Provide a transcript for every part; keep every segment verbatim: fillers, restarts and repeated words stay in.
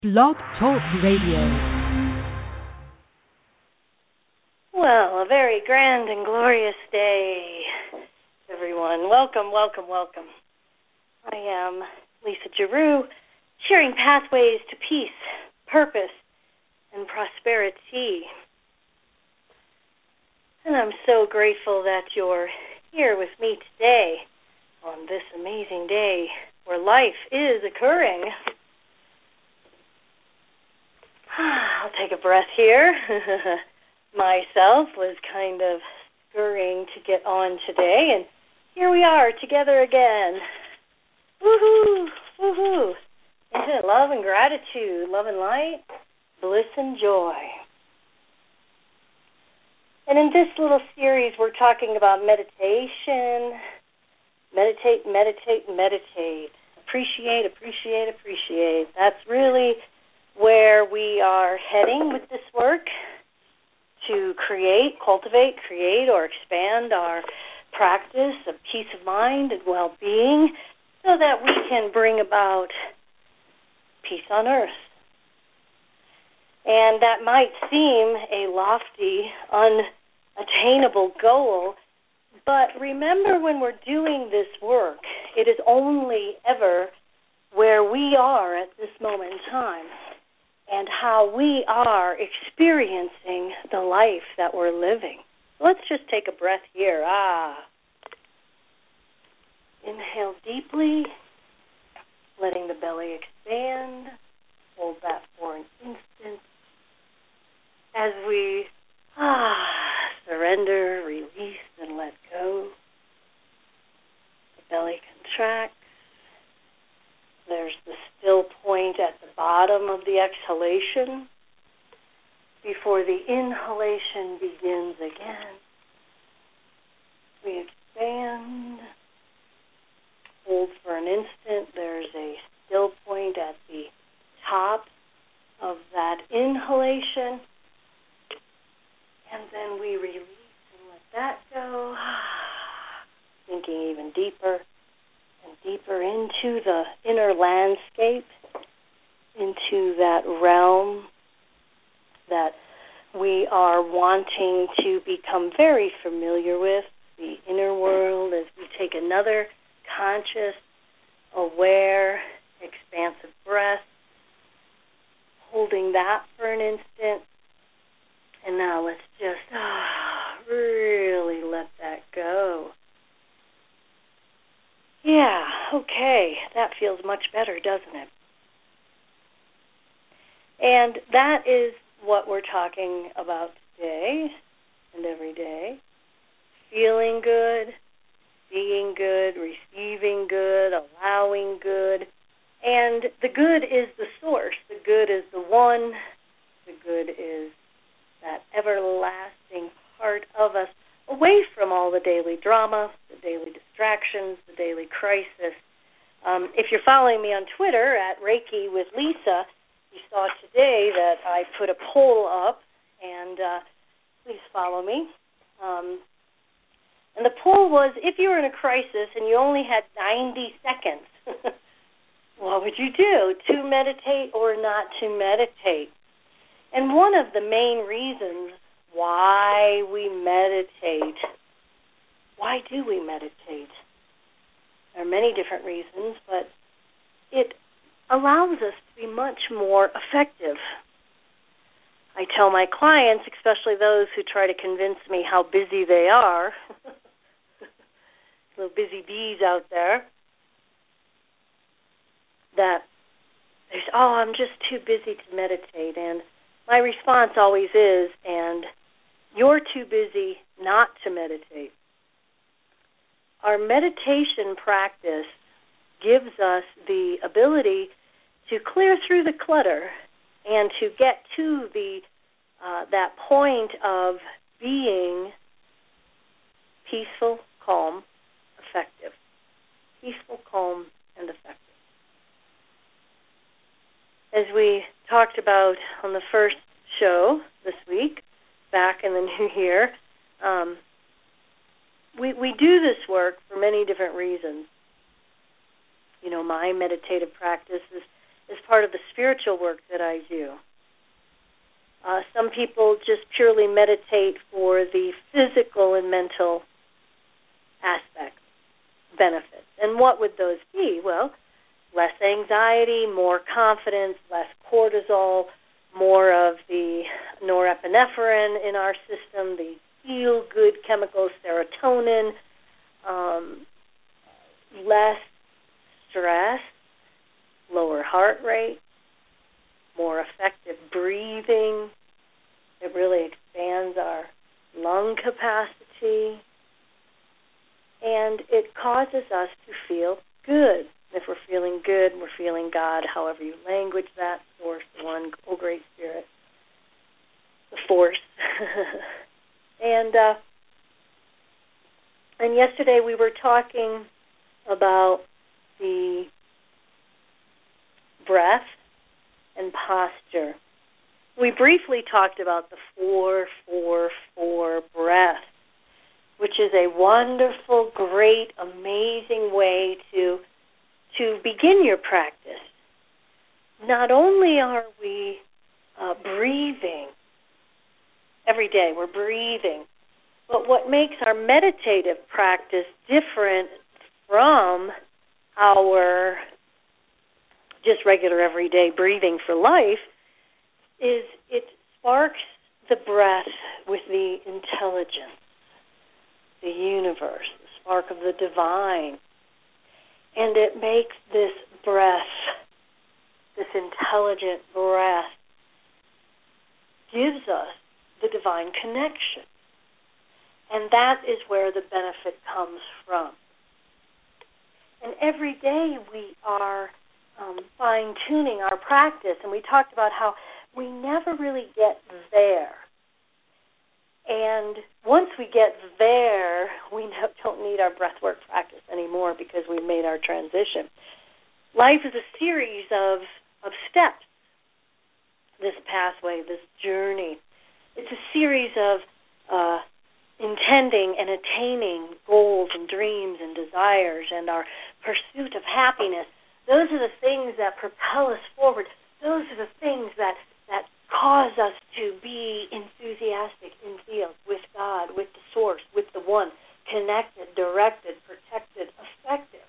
Blog Talk Radio. Well, a very grand and glorious day, everyone. Welcome, welcome, welcome. I am Lisa Giroux, sharing pathways to peace, purpose, and prosperity. And I'm so grateful that you're here with me today on this amazing day where life is occurring. I'll take a breath here. Myself was kind of scurrying to get on today, and here we are together again. Woohoo! Woohoo! Infinite love and gratitude, love and light, bliss and joy. And in this little series, we're talking about meditation. Meditate, meditate, meditate. Appreciate, appreciate, appreciate. That's really where we are heading with this work, to create, cultivate, create, or expand our practice of peace of mind and well-being so that we can bring about peace on earth. And that might seem a lofty, unattainable goal, but remember, when we're doing this work, it is only ever where we are at this moment in time and how we are experiencing the life that we're living. Let's just take a breath here. Ah. Inhale deeply, letting the belly expand. Hold that for an instant. As we ah, surrender, release, and let go, the belly contracts. There's the still point at the bottom of the exhalation before the inhalation begins again. We expand. Hold for an instant. There's a still point at the top of that inhalation. And then we release and let that go. Sinking even deeper and deeper into the inner landscape, into that realm that we are wanting to become very familiar with, the inner world, as we take another conscious, aware, expansive breath, holding that for an instant. And now let's just ah, really let that go. Yeah, okay, that feels much better, doesn't it? And that is what we're talking about today and every day. Feeling good, seeing good, receiving good, allowing good. And the good is the source. The good is the one. The good is that everlasting part of us, away from all the daily drama, the daily distractions, the daily crisis. Um, if you're following me on Twitter at Reiki with Lisa, you saw today that I put a poll up, and uh, please follow me. Um, and the poll was, if you were in a crisis and you only had ninety seconds, what would you do? To meditate or not to meditate? And one of the main reasons why we meditate, why do we meditate? There are many different reasons, but it allows us to be much more effective. I tell my clients, especially those who try to convince me how busy they are, little busy bees out there, that there's, oh, I'm just too busy to meditate. And my response always is, and you're too busy not to meditate. Our meditation practice gives us the ability to clear through the clutter and to get to the uh, that point of being peaceful, calm, effective. Peaceful, calm, and effective. As we talked about on the first show this week, back in the new year, um, we, we do this work for many different reasons. You know, my meditative practice is as part of the spiritual work that I do. Uh, some people just purely meditate for the physical and mental aspects, benefits. And what would those be? Well, less anxiety, more confidence, less cortisol, more of the norepinephrine in our system, the feel-good chemicals, serotonin, um, less stress, lower heart rate, more effective breathing. It really expands our lung capacity, and it causes us to feel good. If we're feeling good, we're feeling God, however you language that, Source, the One, Oh Great Spirit, the Force. and uh, and yesterday we were talking about the breath and posture. We briefly talked about the four, four, four breath, which is a wonderful, great, amazing way to to begin your practice. Not only are we uh, breathing every day, we're breathing, but what makes our meditative practice different from our just regular everyday breathing for life is it sparks the breath with the intelligence, the universe, the spark of the divine. And it makes this breath, this intelligent breath, gives us the divine connection. And that is where the benefit comes from. And every day we are um, fine-tuning our practice, and we talked about how we never really get there. And once we get there, we don't need our breathwork practice anymore because we've made our transition. Life is a series of, of steps, this pathway, this journey. It's a series of uh, intending and attaining goals and dreams and desires and our pursuit of happiness. Those are the things that propel us forward. Those are the things that that cause us to be enthusiastic in field with God, with the Source, with the One, connected, directed, protected, effective.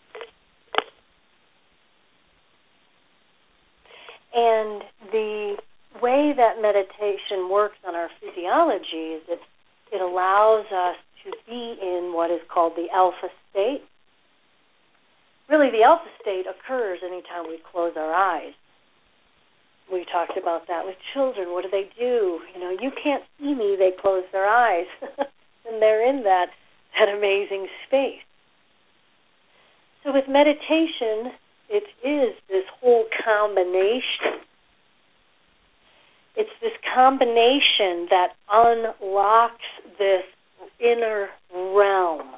And the way that meditation works on our physiology is that it allows us to be in what is called the alpha state. Really, the alpha state occurs anytime we close our eyes. We talked about that with children. What do they do? You know, you can't see me. They close their eyes, and they're in that, that amazing space. So with meditation, it is this whole combination. It's this combination that unlocks this inner realm.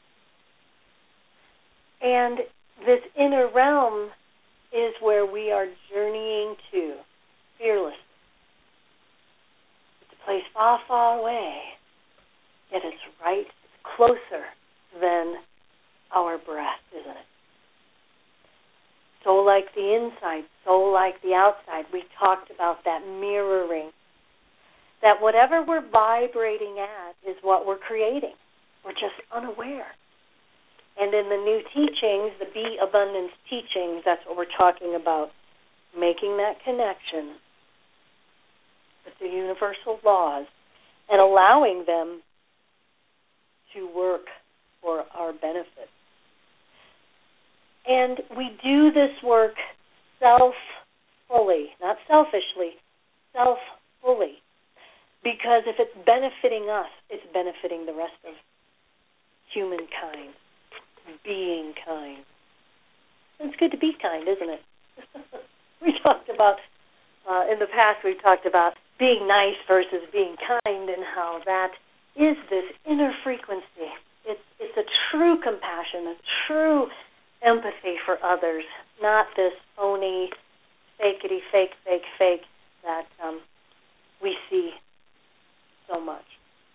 And this inner realm is where we are journeying to, fearlessly. It's a place far, far away, yet it's right, it's closer than our breath, isn't it? So like the inside, so like the outside. We talked about that mirroring, that whatever we're vibrating at is what we're creating. We're just unaware. And in the new teachings, the Be Abundance teachings, that's what we're talking about, making that connection with the universal laws and allowing them to work for our benefit. And we do this work self-fully, not selfishly, self-fully, because if it's benefiting us, it's benefiting the rest of humankind. Being kind. It's good to be kind, isn't it? We talked about, uh, in the past, we talked about being nice versus being kind and how that is this inner frequency. It's, it's a true compassion, a true empathy for others, not this phony, fakety, fake, fake, fake that um, we see so much.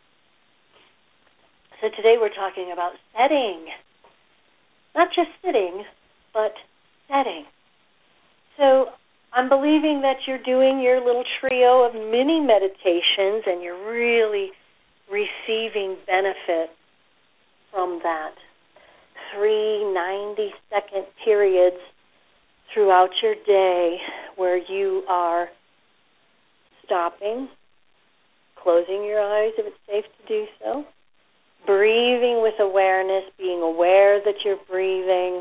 So today we're talking about setting. Not just sitting, but setting. So I'm believing that you're doing your little trio of mini meditations and you're really receiving benefit from that. Three ninety-second periods throughout your day where you are stopping, closing your eyes if it's safe to do so, breathing with awareness, being aware that you're breathing,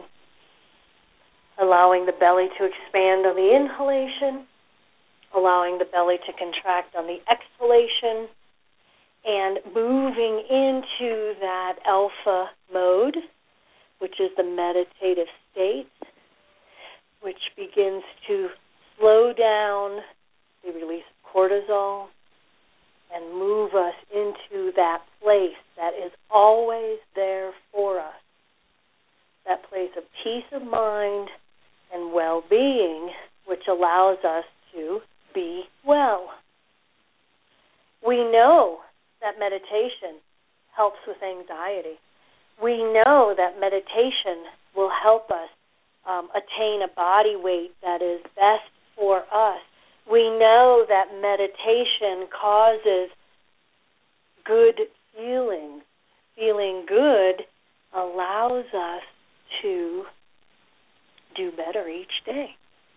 allowing the belly to expand on the inhalation, allowing the belly to contract on the exhalation, and moving into that alpha mode, which is the meditative state, which begins to slow down the release of cortisol and move us into that place that is always there for us, that place of peace of mind and well-being, which allows us to be well. We know that meditation helps with anxiety. We know that meditation will help us um, attain a body weight that is best for us. We know that meditation causes good feelings. Feeling good allows us to do better each day.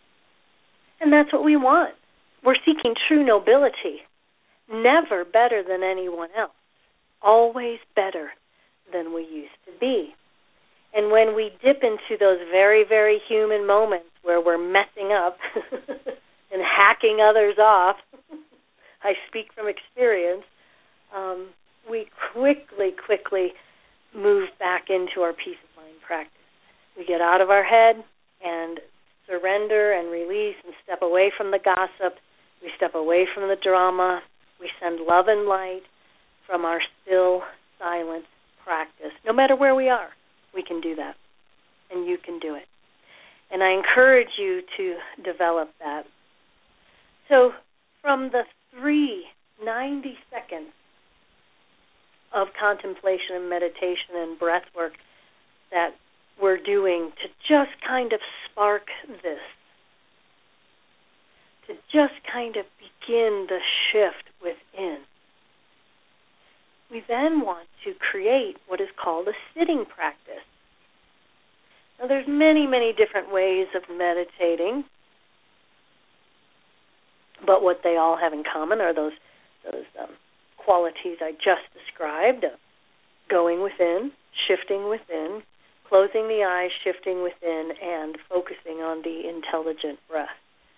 And that's what we want. We're seeking true nobility. Never better than anyone else. Always better than we used to be. And when we dip into those very, very human moments where we're messing up and hacking others off, I speak from experience, um, we quickly, quickly move back into our peace of mind practice. We get out of our head and surrender and release and step away from the gossip. We step away from the drama. We send love and light from our still, silent practice. No matter where we are, we can do that. And you can do it. And I encourage you to develop that. So from the three ninety seconds of contemplation and meditation and breath work that we're doing to just kind of spark this, to just kind of begin the shift within, we then want to create what is called a sitting practice. Now, there's many, many different ways of meditating, but what they all have in common are those those um, qualities I just described: of going within, shifting within, closing the eyes, shifting within, and focusing on the intelligent breath.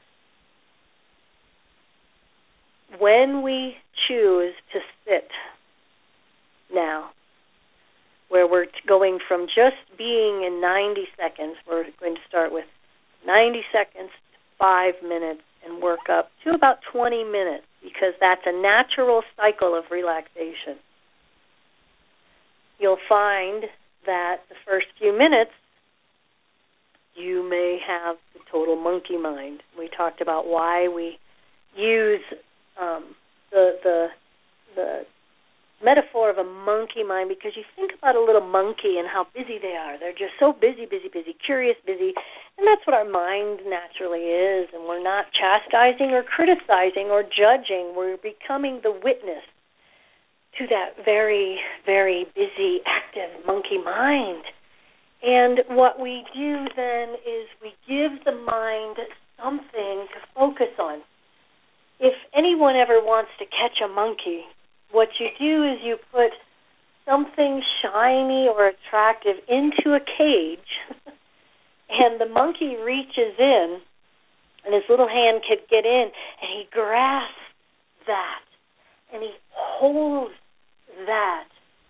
When we choose to sit now, where we're going from just being in ninety seconds, we're going to start with ninety seconds to five minutes and work up to about twenty minutes, because that's a natural cycle of relaxation. You'll find that the first few minutes you may have the total monkey mind. We talked about why we use um, the the the metaphor of a monkey mind, because you think about a little monkey and how busy they are. They're just so busy, busy, busy, curious, busy, and that's what our mind naturally is. And we're not chastising or criticizing or judging. We're becoming the witness to that very, very busy, active monkey mind. And what we do then is we give the mind something to focus on. If anyone ever wants to catch a monkey, what you do is you put something shiny or attractive into a cage, and the monkey reaches in, and his little hand can get in, and he grasps that, and he holds that,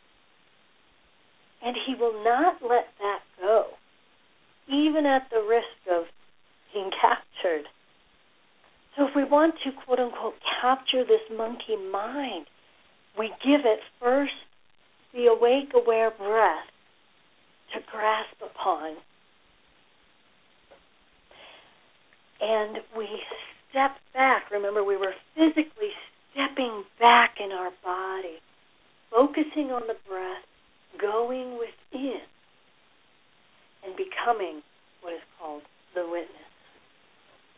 and he will not let that go, even at the risk of being captured. So if we want to, quote-unquote, capture this monkey mind, we give it first the awake, aware breath to grasp upon. And we step back. Remember, we were physically stepping back in our body, focusing on the breath, going within, and becoming what is called the witness.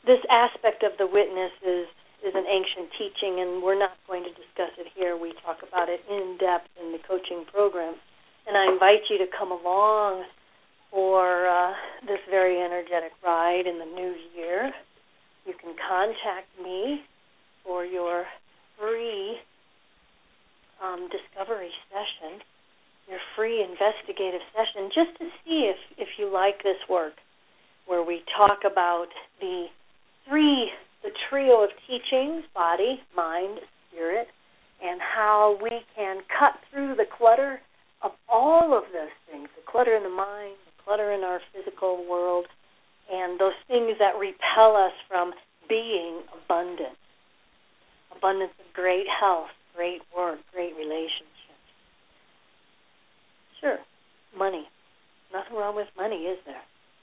this aspect of the witness is, is an ancient teaching, and we're not going to discuss it here. We talk about it in depth in the coaching program. And I invite you to come along for uh, this very energetic ride in the new year. You can contact me for your free um, discovery session, your free investigative session, just to see if, if you like this work, where we talk about the three, the trio of teachings, body, mind, spirit, and how we can cut through the clutter of all of those things, the clutter in the mind, the clutter in our physical world, and those things that repel us from being abundant. Abundance of great health, great work, great relationships. Sure, money. Nothing wrong with money, is there?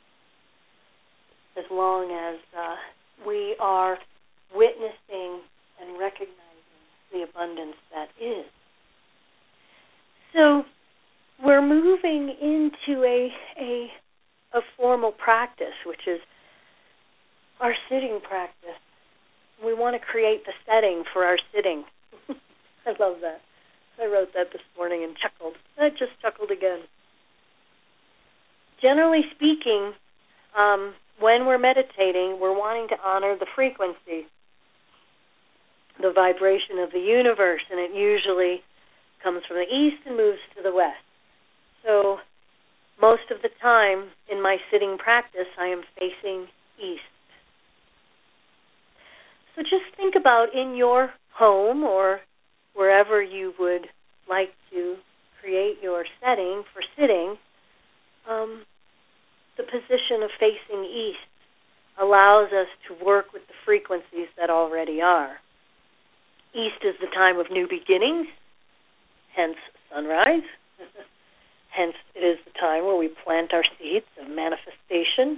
As long as uh, we are witnessing and recognizing the abundance that is. So we're moving into a, a, a formal practice, which is our sitting practice. We want to create the setting for our sitting. I love that. I wrote that this morning and chuckled. I just chuckled again. Generally speaking, um, when we're meditating, we're wanting to honor the frequency, the vibration of the universe, and it usually comes from the east and moves to the west. So most of the time in my sitting practice, I am facing east. So just think about in your home or wherever you would like to create your setting for sitting, um, the position of facing east allows us to work with the frequencies that already are. East is the time of new beginnings, hence sunrise. Hence it is the time where we plant our seeds of manifestation.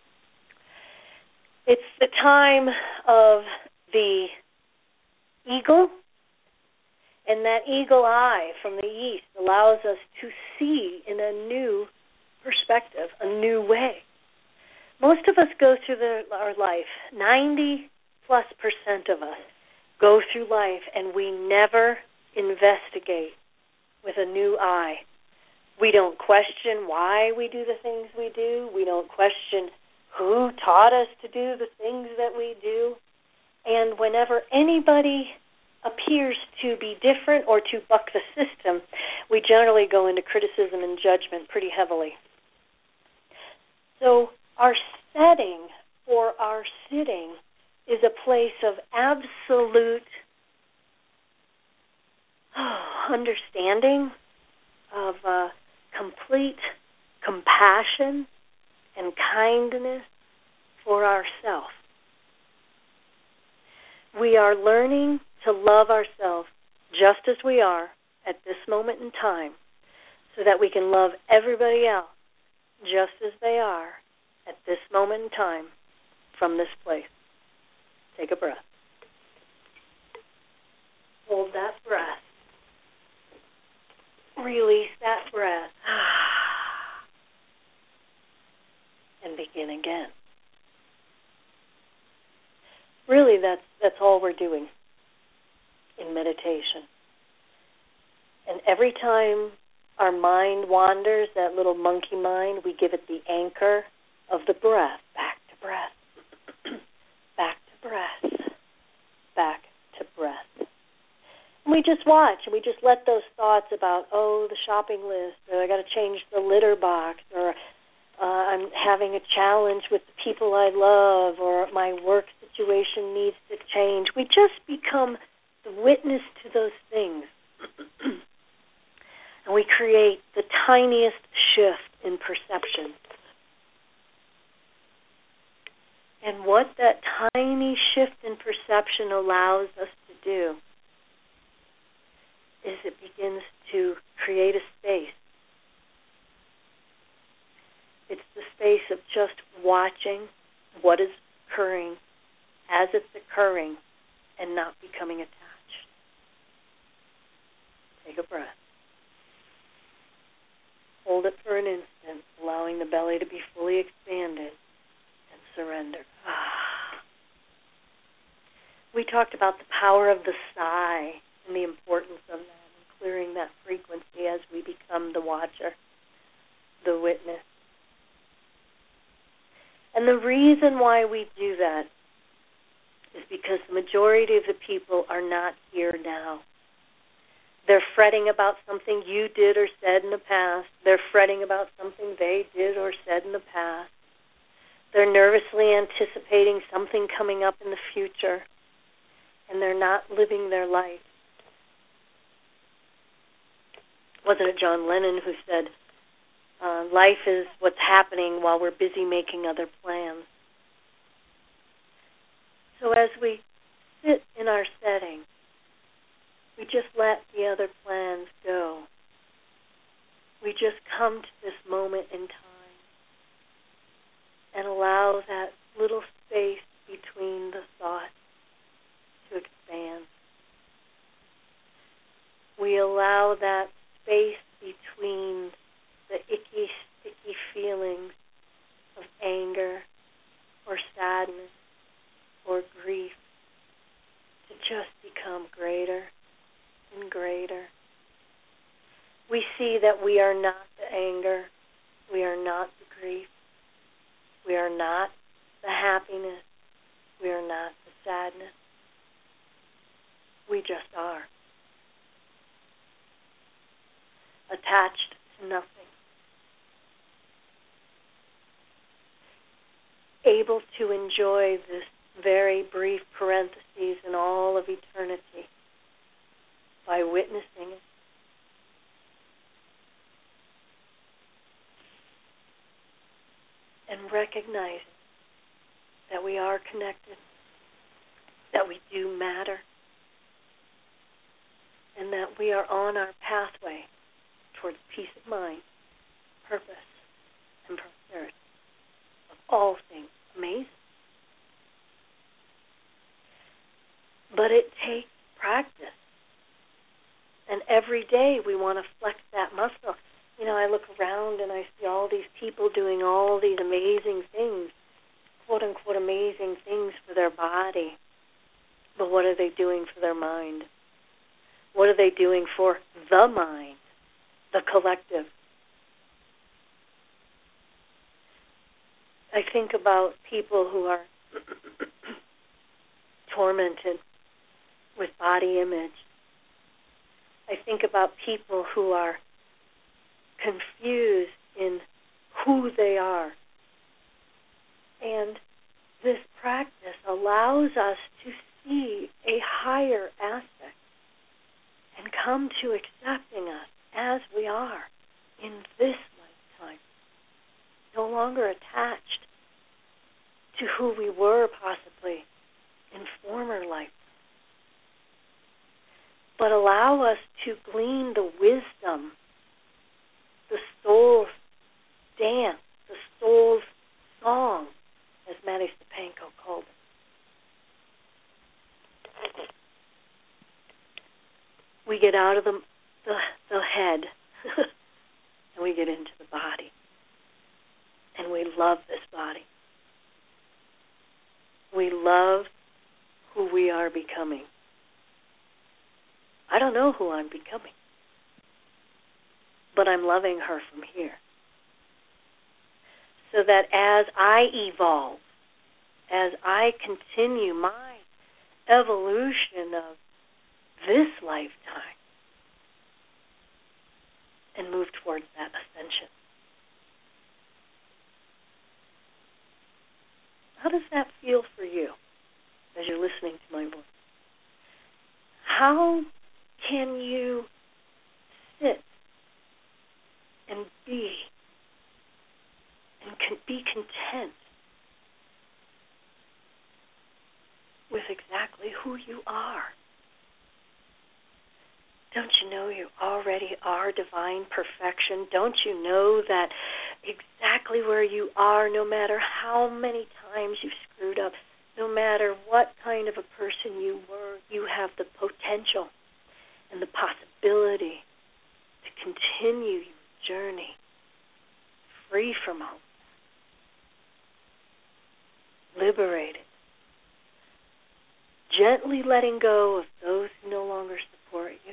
It's the time of the eagle, and that eagle eye from the east allows us to see in a new perspective, a new way. Most of us go through the, our life, ninety plus percent of us go through life, and we never investigate with a new eye. We don't question why we do the things we do. We don't question who taught us to do the things that we do. And whenever anybody appears to be different or to buck the system, we generally go into criticism and judgment pretty heavily. So our setting for our sitting is a place of absolute oh, understanding, of uh, complete compassion and kindness for ourselves. We are learning to love ourselves just as we are at this moment in time, so that we can love everybody else just as they are at this moment in time from this place. Take a breath. Hold that breath. Release that breath. And begin again. Really, that's that's all we're doing in meditation. And every time our mind wanders, that little monkey mind, we give it the anchor of the breath. Back to breath. Back to breath. Back to breath. And we just watch, and we just let those thoughts about, oh, the shopping list, or I got to change the litter box, or uh, I'm having a challenge with the people I love, or my work situation needs to change. We just become the witness to those things. And we create the tiniest shift in perception. And what that tiny shift in perception allows us to do is it begins to create a space. It's the space of just watching what is occurring as it's occurring and not becoming attached. Take a breath. Hold it for an instant, allowing the belly to be fully expanded, and surrender. We talked about the power of the sigh and the importance of that and clearing that frequency as we become the watcher, the witness. And the reason why we do that is because the majority of the people are not here now. They're fretting about something you did or said in the past. They're fretting about something they did or said in the past. They're nervously anticipating something coming up in the future, and they're not living their life. Wasn't it John Lennon who said, uh, life is what's happening while we're busy making other plans? So as we sit in our setting, we just let the other plans go. We just come to this moment in time and allow that little space between the thoughts to expand. We allow that space between the icky, sticky feelings of anger or sadness or grief to just become greater and greater. We see that we are not the anger, we are not the grief, we are not the happiness, we are not the sadness. We just are. Attached to nothing. Able to enjoy this very brief parentheses in all of eternity by witnessing it. And recognizing that we are connected, that we do matter, and that we are on our pathway towards peace of mind, purpose, and prosperity of all things amazing. But it takes practice. And every day we want to flex that muscle. You know, I look around and I see all these people doing all these amazing things, quote-unquote amazing things for their body. But what are they doing for their mind? What are they doing for the mind, the collective? I think about people who are tormented with body image. I think about people who are confused in who they are. And this practice allows us to see a higher aspect and come to accepting us as we are in this lifetime, no longer attached to who we were possibly in former life, but allow us to glean the wisdom, the soul's dance, the soul's song, as Matty Stepanko called it. We get out of the, the, the head and we get into the body. And we love this body. We love who we are becoming. I don't know who I'm becoming, but I'm loving her from here. So that as I evolve, as I continue my evolution of this lifetime and move towards that ascension. How does that feel for you as you're listening to my voice? How can you sit and be and can be content with exactly who you are? Don't you know you already are divine perfection? Don't you know that exactly where you are, no matter how many times you've screwed up, no matter what kind of a person you were, you have the potential and the possibility to continue your journey free from hope, liberated, gently letting go of those who no longer support you,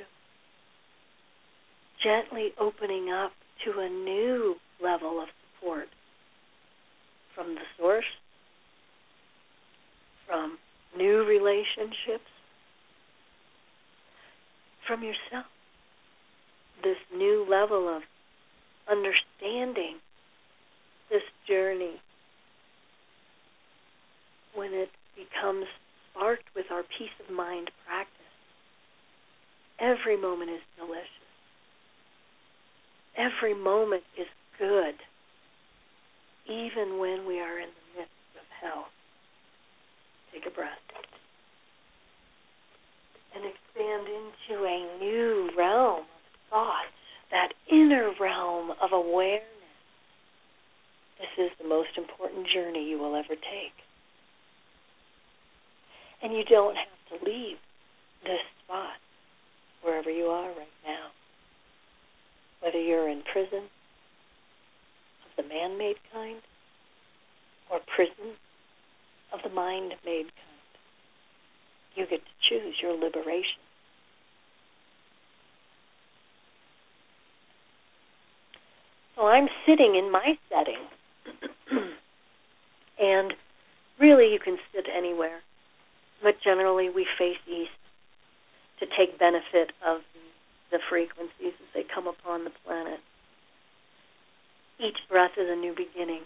gently opening up to a new level of support from the source, from new relationships, from yourself. This new level of understanding this journey, when it becomes sparked with our peace of mind practice, every moment is delicious. Every moment is good, even when we are in the midst of hell. Take a breath and expand into a new realm of thought, that inner realm of awareness. This is the most important journey you will ever take. And you don't have to leave this spot, wherever you are right now. Whether you're in prison of the man-made kind or prison of the mind-made kind, you get to choose your liberation. So I'm sitting in my setting, and really you can sit anywhere, but generally we face east to take benefit of the frequencies as they come upon the planet. Each breath is a new beginning.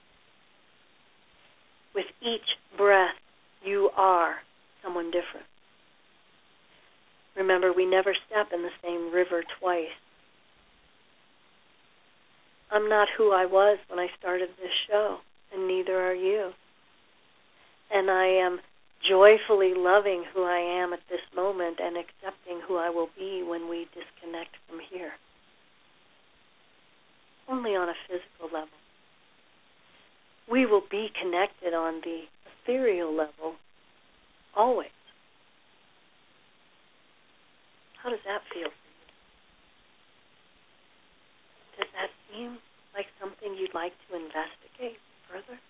With each breath, you are someone different. Remember, we never step in the same river twice. I'm not who I was when I started this show, and neither are you. And I am joyfully loving who I am at this moment and accepting who I will be when we disconnect from here. Only on a physical level. We will be connected on the ethereal level always. How does that feel for you? Does that seem like something you'd like to investigate further?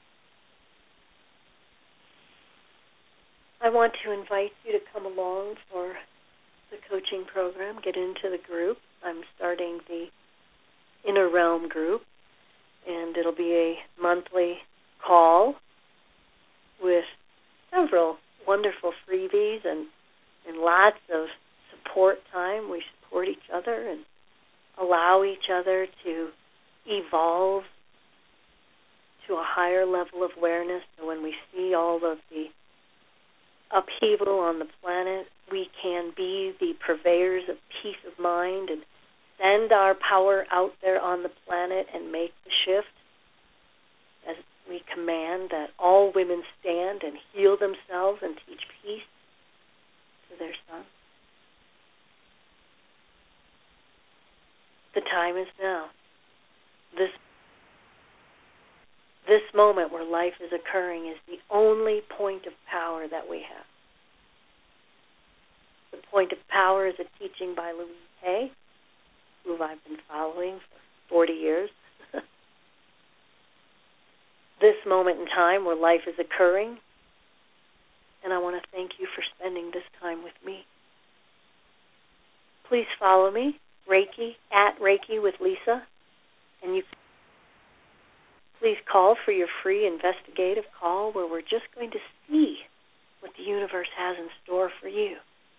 I want to invite you to come along for the coaching program, get into the group. I'm starting the Inner Realm group, and it'll be a monthly call with several wonderful freebies and, and lots of support time. We support each other and allow each other to evolve to a higher level of awareness. So when we see all of the upheaval on the planet, we can be the purveyors of peace of mind and send our power out there on the planet and make the shift as we command that all women stand and heal themselves and teach peace to their sons. The time is now. This This moment where life is occurring is the only point of power that we have. The point of power is a teaching by Louise Hay, who I've been following for forty years. This moment in time where life is occurring, and I want to thank you for spending this time with me. Please follow me, Reiki, at Reiki with Lisa, and you please call for your free investigative call where we're just going to see what the universe has in store for you.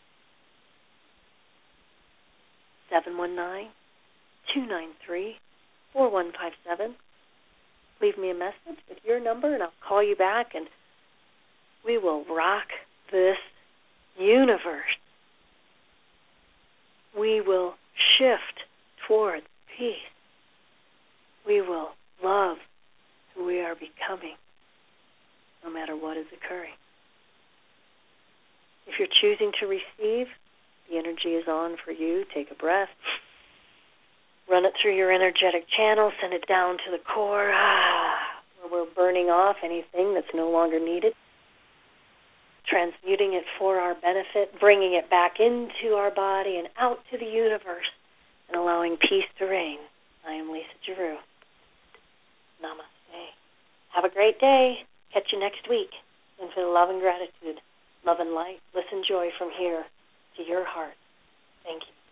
seven one nine, two nine three, four one five seven. Leave me a message with your number and I'll call you back and we will rock this universe. We will shift towards peace. We will love who we are becoming, no matter what is occurring. If you're choosing to receive, the energy is on for you. Take a breath. Run it through your energetic channel. Send it down to the core, ah, where we're burning off anything that's no longer needed. Transmuting it for our benefit, bringing it back into our body and out to the universe, and allowing peace to reign. I am Lisa Giroux. Namaste. Have a great day. Catch you next week. Infinite love and gratitude. love and light, bliss and joy from here to your heart. Thank you.